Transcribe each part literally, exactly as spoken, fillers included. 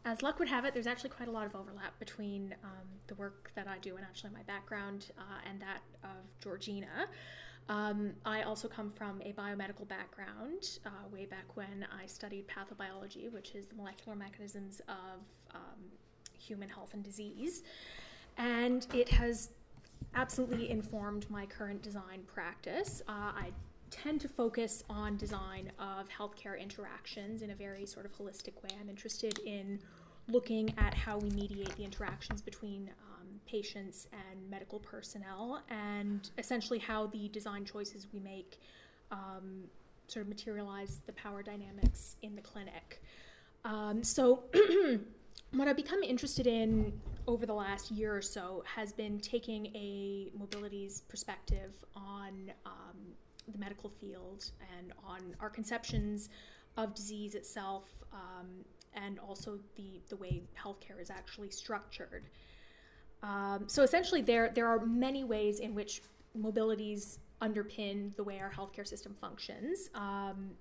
as luck would have it, there's actually quite a lot of overlap between um, the work that I do and actually my background uh, and that of Georgina. Um, I also come from a biomedical background uh, way back when I studied pathobiology, which is the molecular mechanisms of um, human health and disease. And it has absolutely informed my current design practice. Uh, I tend to focus on design of healthcare interactions in a very sort of holistic way. I'm interested in looking at how we mediate the interactions between um, patients and medical personnel, and essentially how the design choices we make um, sort of materialize the power dynamics in the clinic. Um, so what I've become interested in over the last year or so has been taking a mobilities perspective on um, the medical field and on our conceptions of disease itself, um, and also the, the way healthcare is actually structured. Um, so essentially there, there are many ways in which mobilities underpin the way our healthcare system functions. Um,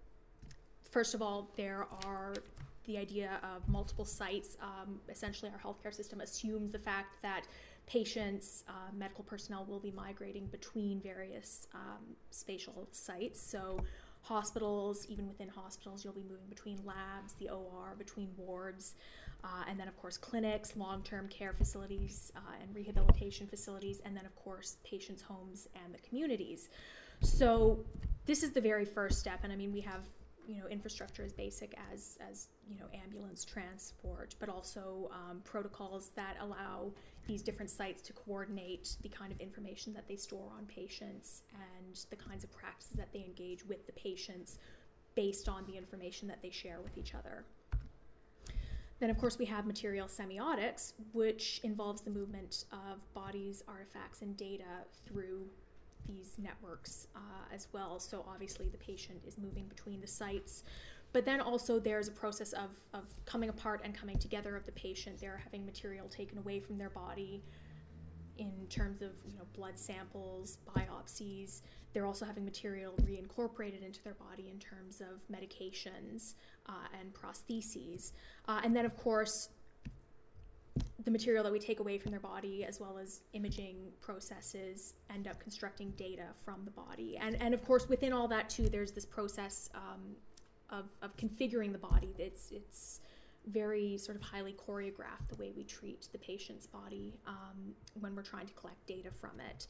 first of all, there are the idea of multiple sites. Um, essentially our healthcare system assumes the fact that patients, uh, medical personnel will be migrating between various um, spatial sites. So hospitals, even within hospitals, you'll be moving between labs, the O R, between wards, uh, and then of course clinics, long-term care facilities, uh, and rehabilitation facilities, and then of course patients' homes and the communities. So this is the very first step, and I mean we have, you know, infrastructure as basic as, as you know, ambulance transport, but also um, protocols that allow these different sites to coordinate the kind of information that they store on patients and the kinds of practices that they engage with the patients based on the information that they share with each other. Then, of course, we have material semiotics, which involves the movement of bodies, artifacts, and data through these networks uh, as well. So obviously the patient is moving between the sites, but then also there's a process of, of coming apart and coming together of the patient. They're having material taken away from their body in terms of, you know, blood samples, biopsies. They're also having material reincorporated into their body in terms of medications uh, and prostheses. Uh, and then of course, the material that we take away from their body, as well as imaging processes, end up constructing data from the body. And and of course, within all that too, there's this process um, of, of configuring the body. It's, it's very sort of highly choreographed, the way we treat the patient's body um, when we're trying to collect data from it.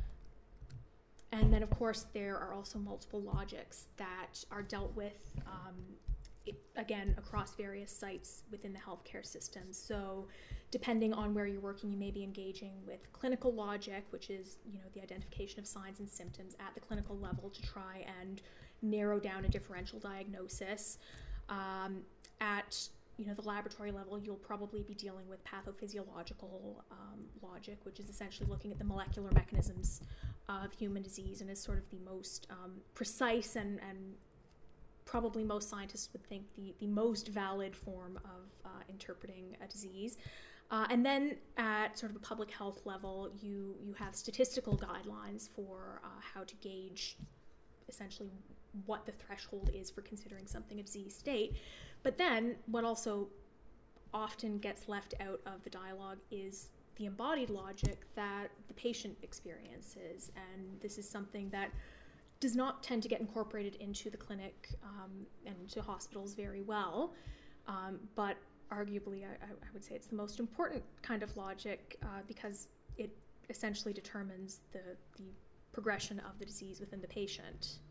And then of course, there are also multiple logics that are dealt with um, it, again, across various sites within the healthcare system. So depending on where you're working, you may be engaging with clinical logic, which is, you know, the identification of signs and symptoms at the clinical level to try and narrow down a differential diagnosis. Um, at, you know, the laboratory level, you'll probably be dealing with pathophysiological um, logic, which is essentially looking at the molecular mechanisms of human disease and is sort of the most um, precise and, and probably most scientists would think the, the most valid form of uh, interpreting a disease. Uh, and then at sort of a public health level, you, you have statistical guidelines for uh, how to gauge essentially what the threshold is for considering something a disease state. But then what also often gets left out of the dialogue is the embodied logic that the patient experiences. And this is something that does not tend to get incorporated into the clinic um, and to hospitals very well, um, but arguably I, I would say it's the most important kind of logic uh, because it essentially determines the, the progression of the disease within the patient.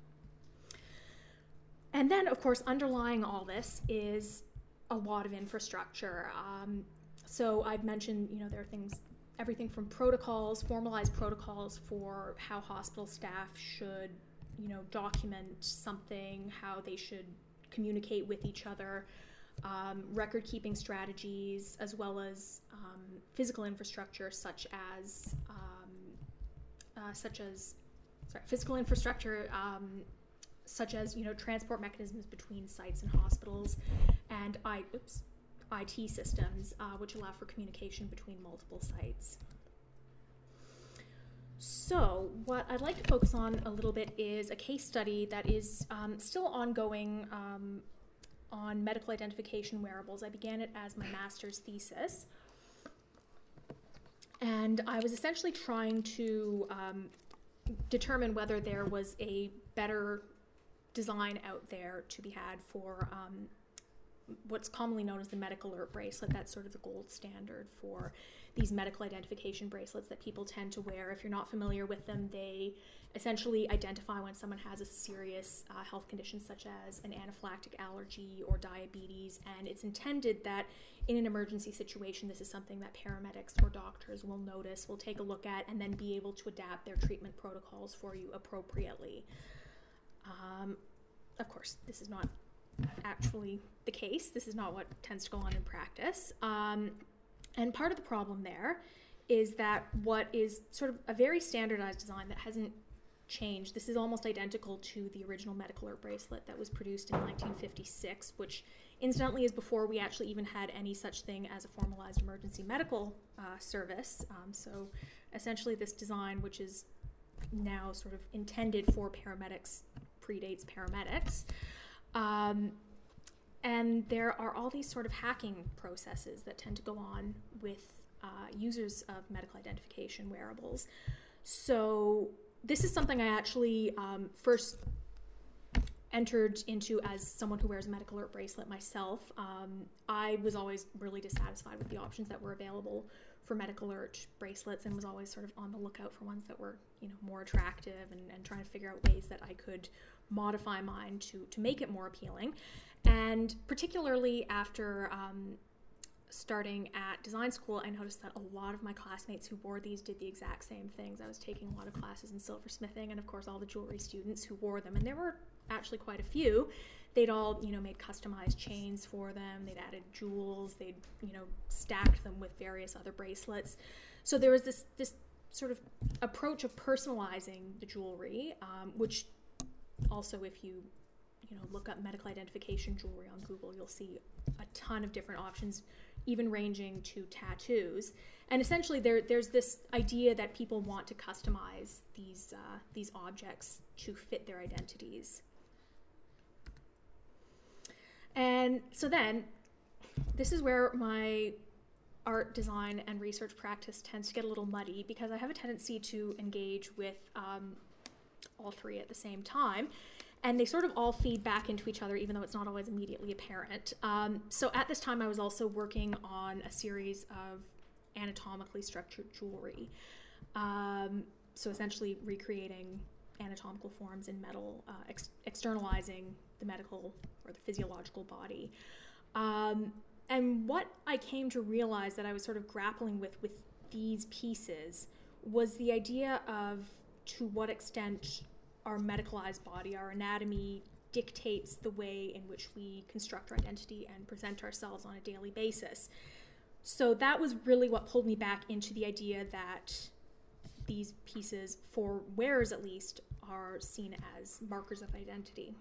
And then, of course, underlying all this is a lot of infrastructure. Um, so I've mentioned, you know, there are things, everything from protocols, formalized protocols for how hospital staff should, you know, document something, how they should communicate with each other, um, record-keeping strategies, as well as um, physical infrastructure such as, um, uh, such as, sorry, physical infrastructure um, such as, you know, transport mechanisms between sites and hospitals, and I, oops, I T systems, uh, which allow for communication between multiple sites. So what I'd like to focus on a little bit is a case study that is um, still ongoing um, on medical identification wearables. I began it as my master's thesis. And I was essentially trying to um, determine whether there was a better design out there to be had for um, what's commonly known as the medical alert bracelet. That's sort of the gold standard for these medical identification bracelets that people tend to wear. If you're not familiar with them, they essentially identify when someone has a serious uh, health condition such as an anaphylactic allergy or diabetes, and it's intended that in an emergency situation, this is something that paramedics or doctors will notice, will take a look at, and then be able to adapt their treatment protocols for you appropriately. Um, of course, this is not actually the case. This is not what tends to go on in practice. Um, and part of the problem there is that what is sort of a very standardized design that hasn't changed, this is almost identical to the original medical alert bracelet that was produced in nineteen fifty-six, which incidentally is before we actually even had any such thing as a formalized emergency medical uh, service. Um, so essentially this design, which is now sort of intended for paramedics, predates paramedics. Um, and there are all these sort of hacking processes that tend to go on with uh, users of medical identification wearables. So this is something I actually um, first entered into as someone who wears a medical alert bracelet myself. Um, I was always really dissatisfied with the options that were available for medical alert bracelets and was always sort of on the lookout for ones that were, you know, more attractive and, and trying to figure out ways that I could modify mine to, to make it more appealing. And particularly after um, starting at design school, I noticed that a lot of my classmates who wore these did the exact same things. I was taking a lot of classes in silversmithing, and of course all the jewelry students who wore them, and there were actually quite a few. They'd all, you know, made customized chains for them. They'd added jewels. They'd, you know, stacked them with various other bracelets. So there was this this sort of approach of personalizing the jewelry, um, which also, if you, you know, look up medical identification jewelry on Google, you'll see a ton of different options, even ranging to tattoos. And essentially, there there's this idea that people want to customize these uh, these objects to fit their identities. And so then, this is where my art, design, and research practice tends to get a little muddy, because I have a tendency to engage with um, all three at the same time, and they sort of all feed back into each other, even though it's not always immediately apparent. Um, so at this time, I was also working on a series of anatomically structured jewelry. Um, so essentially recreating anatomical forms in metal, uh, ex- externalizing the medical or the physiological body. Um, and what I came to realize that I was sort of grappling with with these pieces was the idea of to what extent our medicalized body, our anatomy, dictates the way in which we construct our identity and present ourselves on a daily basis. So that was really what pulled me back into the idea that these pieces, for wearers at least, are seen as markers of identity.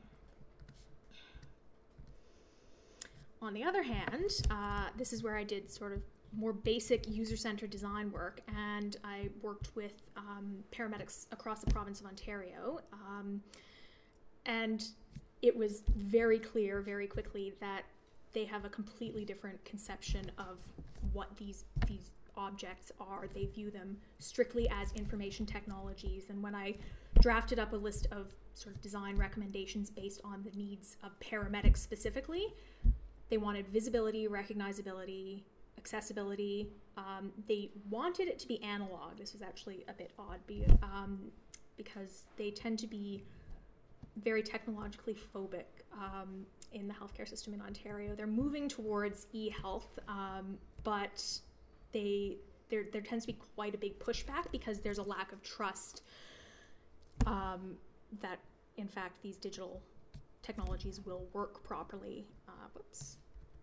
On the other hand, uh, this is where I did sort of more basic user-centered design work, and I worked with um, paramedics across the province of Ontario. Um, and it was very clear very quickly that they have a completely different conception of what these these objects are. They view them strictly as information technologies. And when I drafted up a list of sort of design recommendations based on the needs of paramedics specifically, they wanted visibility, recognizability, accessibility. Um, they wanted it to be analog. This was actually a bit odd be, um, because they tend to be very technologically phobic um, in the healthcare system in Ontario. They're moving towards e-health, um, but they there there tends to be quite a big pushback because there's a lack of trust um, that, in fact, these digital technologies will work properly. Uh, whoops.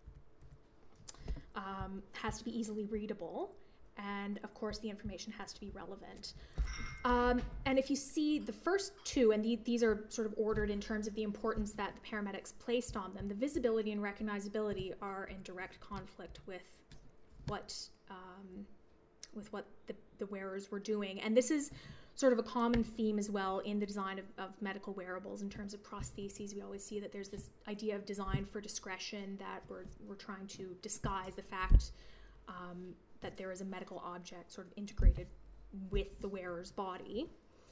Um, has to be easily readable, and of course the information has to be relevant. Um, and if you see the first two, and the, these are sort of ordered in terms of the importance that the paramedics placed on them, the visibility and recognizability are in direct conflict with what um, with what the, the wearers were doing. And this is sort of a common theme as well in the design of, of medical wearables. In terms of prostheses, we always see that there's this idea of design for discretion, that we're, we're trying to disguise the fact um, that there is a medical object sort of integrated with the wearer's body.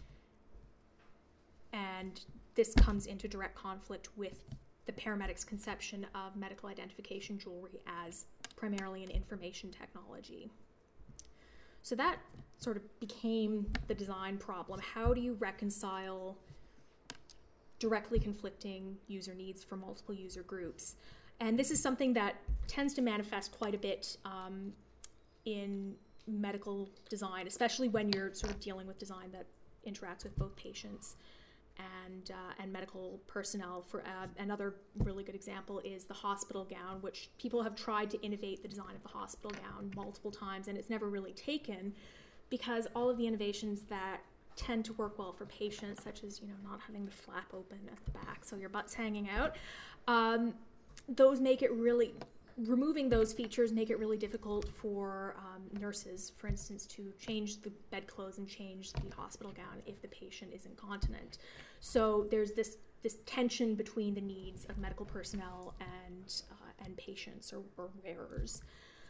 And this comes into direct conflict with the paramedics' conception of medical identification jewelry as primarily an information technology. So that sort of became the design problem. How do you reconcile directly conflicting user needs for multiple user groups? And this is something that tends to manifest quite a bit um, in medical design, especially when you're sort of dealing with design that interacts with both patients and uh, and medical personnel. For uh, another really good example is the hospital gown, which people have tried to innovate the design of the hospital gown multiple times, and it's never really taken, because all of the innovations that tend to work well for patients, such as, you know, not having the flap open at the back so your butt's hanging out, um, those make it really, removing those features make it really difficult for um, nurses, for instance, to change the bedclothes and change the hospital gown if the patient is incontinent. So there's this this tension between the needs of medical personnel and uh, and patients or, or wearers.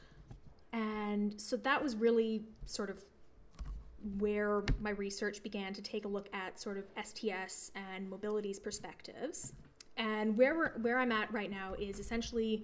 And so that was really sort of where my research began to take a look at sort of S T S and mobility's perspectives. And where we're, where I'm at right now is essentially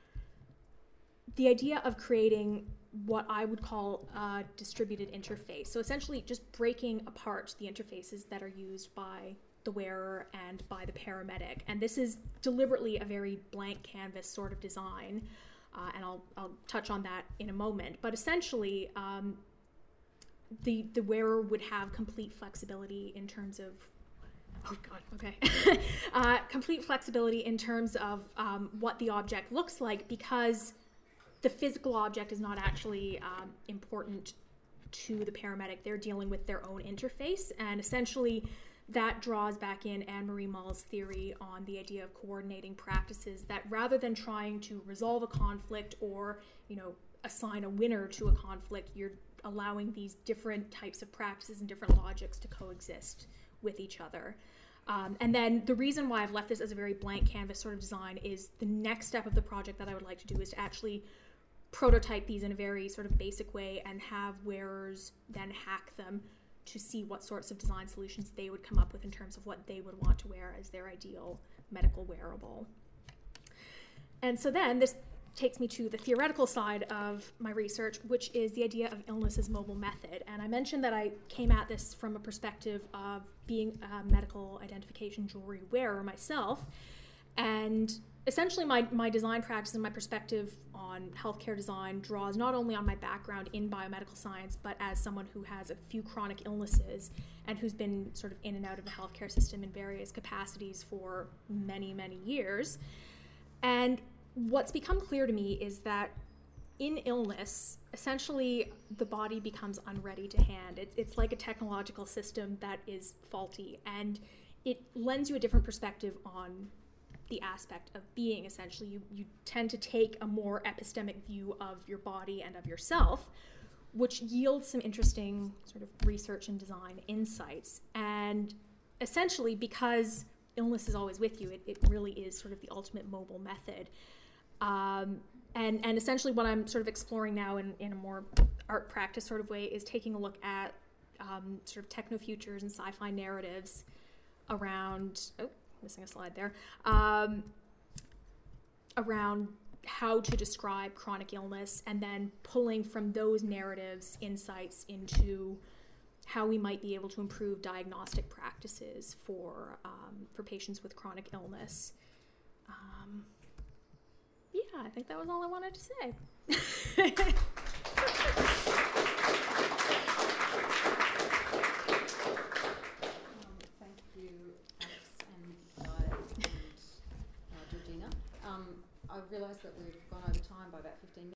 the idea of creating what I would call a distributed interface. So essentially just breaking apart the interfaces that are used by the wearer and by the paramedic. And this is deliberately a very blank canvas sort of design, uh, and I'll, I'll touch on that in a moment. But essentially, um, the, the wearer would have complete flexibility in terms of Oh God, okay. uh, complete flexibility in terms of um, what the object looks like, because the physical object is not actually um, important to the paramedic. They're dealing with their own interface, and essentially that draws back in Anne-Marie Mall's theory on the idea of coordinating practices, that rather than trying to resolve a conflict or, you know, assign a winner to a conflict, you're allowing these different types of practices and different logics to coexist with each other. Um, and then the reason why I've left this as a very blank canvas sort of design is the next step of the project that I would like to do is to actually prototype these in a very sort of basic way and have wearers then hack them to see what sorts of design solutions they would come up with in terms of what they would want to wear as their ideal medical wearable. And so then this takes me to the theoretical side of my research, which is the idea of illness as mobile method. And I mentioned that I came at this from a perspective of being a medical identification jewelry wearer myself. And essentially my, my design practice and my perspective on healthcare design draws not only on my background in biomedical science, but as someone who has a few chronic illnesses and who's been sort of in and out of the healthcare system in various capacities for many, many years. And what's become clear to me is that in illness, essentially the body becomes unready to hand. It's, it's like a technological system that is faulty, and it lends you a different perspective on the aspect of being. Essentially, you, you tend to take a more epistemic view of your body and of yourself, which yields some interesting sort of research and design insights. And essentially, because illness is always with you, it, it really is sort of the ultimate mobile method. Um, and, and essentially what I'm sort of exploring now in, in a more art practice sort of way is taking a look at um, sort of techno-futures and sci-fi narratives around, oh, missing a slide there, um, around how to describe chronic illness, and then pulling from those narratives insights into how we might be able to improve diagnostic practices for, um, for patients with chronic illness. Um, Yeah, I think that was all I wanted to say. um, thank you, Alex and Guy and uh, Georgina. Um, I realise that we've gone over time by about fifteen minutes.